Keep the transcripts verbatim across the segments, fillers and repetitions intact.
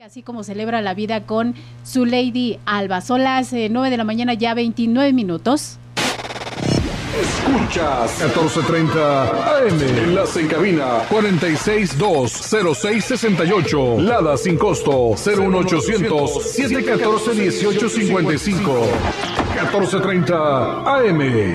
Así como celebra la vida con su Lady Alba. Son las eh, nueve de la mañana, ya veintinueve minutos. Escuchas catorce treinta A M. Enlace en cabina cuarenta y seis dos cero seis sesenta y ocho. Lada sin costo cero uno ochocientos siete catorce dieciocho cincuenta y cinco. catorce treinta A M.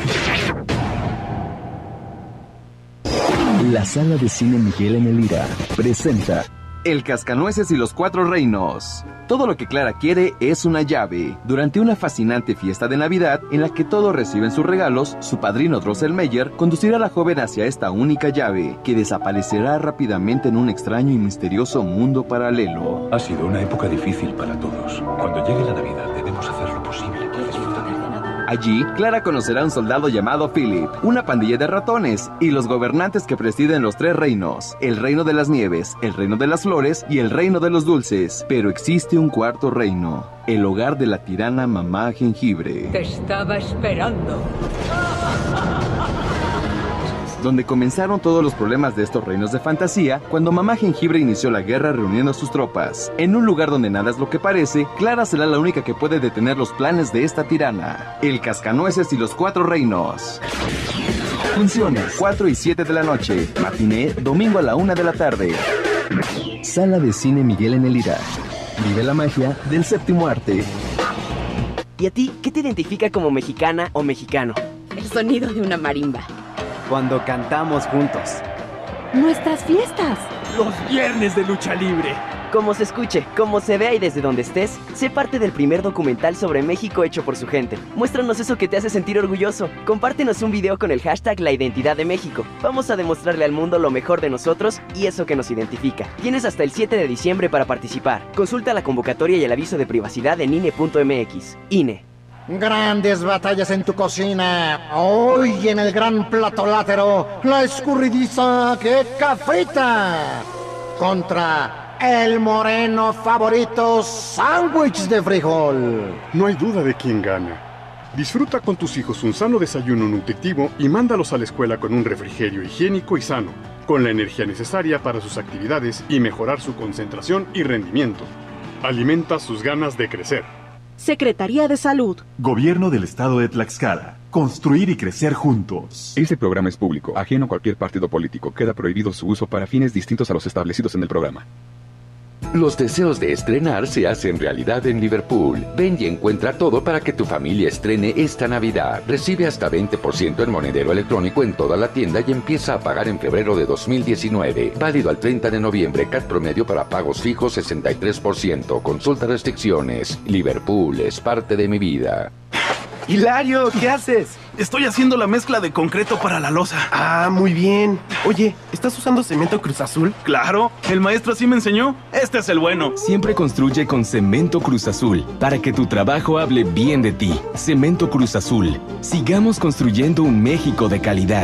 La Sala de Cine Miguel en Elira presenta El Cascanueces y los Cuatro Reinos. Todo lo que Clara quiere es una llave. Durante una fascinante fiesta de Navidad, en la que todos reciben sus regalos, su padrino Drosselmeyer conducirá a la joven hacia esta única llave, que desaparecerá rápidamente en un extraño y misterioso mundo paralelo. Ha sido una época difícil para todos. Cuando llegue la Navidad, debemos hacer lo posible por disfrutar. Allí, Clara conocerá a un soldado llamado Philip, una pandilla de ratones y los gobernantes que presiden los tres reinos: el reino de las nieves, el reino de las flores y el reino de los dulces. Pero existe un cuarto reino, el hogar de la tirana Mamá Jengibre. Te estaba esperando. Donde comenzaron todos los problemas de estos reinos de fantasía cuando Mamá Jengibre inició la guerra reuniendo a sus tropas. En un lugar donde nada es lo que parece, Clara será la única que puede detener los planes de esta tirana. El Cascanueces y los Cuatro Reinos. Funciones cuatro y siete de la noche. Matiné, domingo a la una de la tarde. Sala de Cine Miguel en Elira. Vive la magia del séptimo arte. ¿Y a ti qué te identifica como mexicana o mexicano? El sonido de una marimba. Cuando cantamos juntos. Nuestras fiestas. Los viernes de lucha libre. Como se escuche, como se vea y desde donde estés, sé parte del primer documental sobre México hecho por su gente. Muéstranos eso que te hace sentir orgulloso. Compártenos un video con el hashtag La Identidad de México. Vamos a demostrarle al mundo lo mejor de nosotros y eso que nos identifica. Tienes hasta el siete de diciembre para participar. Consulta la convocatoria y el aviso de privacidad en I N E punto M X. I N E. Grandes batallas en tu cocina. Hoy en el gran plato látero, la escurridiza queca frita contra el moreno favorito sándwich de frijol. No hay duda de quién gana. Disfruta con tus hijos un sano desayuno nutritivo y mándalos a la escuela con un refrigerio higiénico y sano, con la energía necesaria para sus actividades y mejorar su concentración y rendimiento. Alimenta sus ganas de crecer. Secretaría de Salud. Gobierno del Estado de Tlaxcala. Construir y crecer juntos. Este programa es público, ajeno a cualquier partido político. Queda prohibido su uso para fines distintos a los establecidos en el programa. Los deseos de estrenar se hacen realidad en Liverpool. Ven y encuentra todo para que tu familia estrene esta Navidad. Recibe hasta veinte por ciento en monedero electrónico en toda la tienda y empieza a pagar en febrero de dos mil diecinueve. Válido al treinta de noviembre. C A T promedio para pagos fijos sesenta y tres por ciento. Consulta restricciones. Liverpool es parte de mi vida. Hilario, ¿qué haces? Estoy haciendo la mezcla de concreto para la losa. Ah, muy bien. Oye, ¿estás usando cemento Cruz Azul? Claro, el maestro así me enseñó. Este es el bueno. Siempre construye con Cemento Cruz Azul, para que tu trabajo hable bien de ti. Cemento Cruz Azul. Sigamos construyendo un México de calidad.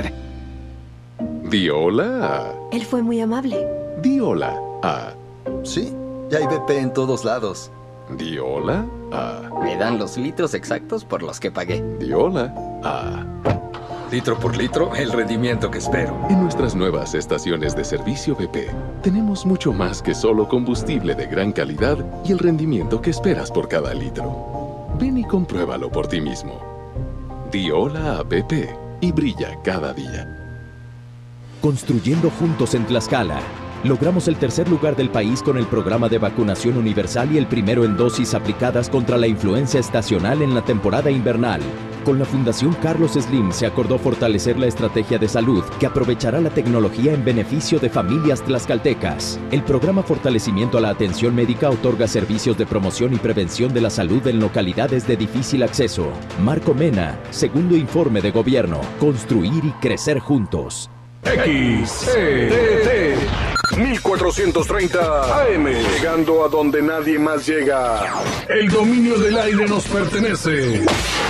Di hola. Él fue muy amable. Di hola. Ah. Sí, ya hay B P en todos lados. Di hola. Ah. Me dan los litros exactos por los que pagué. Di hola. Ah. Litro por litro, el rendimiento que espero. En nuestras nuevas estaciones de servicio B P, tenemos mucho más que solo combustible de gran calidad y el rendimiento que esperas por cada litro. Ven y compruébalo por ti mismo. Di hola a B P y brilla cada día. Construyendo juntos en Tlaxcala. Logramos el tercer lugar del país con el programa de vacunación universal y el primero en dosis aplicadas contra la influenza estacional en la temporada invernal. Con la Fundación Carlos Slim se acordó fortalecer la estrategia de salud que aprovechará la tecnología en beneficio de familias tlaxcaltecas. El programa Fortalecimiento a la Atención Médica otorga servicios de promoción y prevención de la salud en localidades de difícil acceso. Marco Mena, segundo informe de gobierno. Construir y crecer juntos. X E T T mil cuatrocientos treinta A M, llegando a donde nadie más llega. El dominio del aire nos pertenece.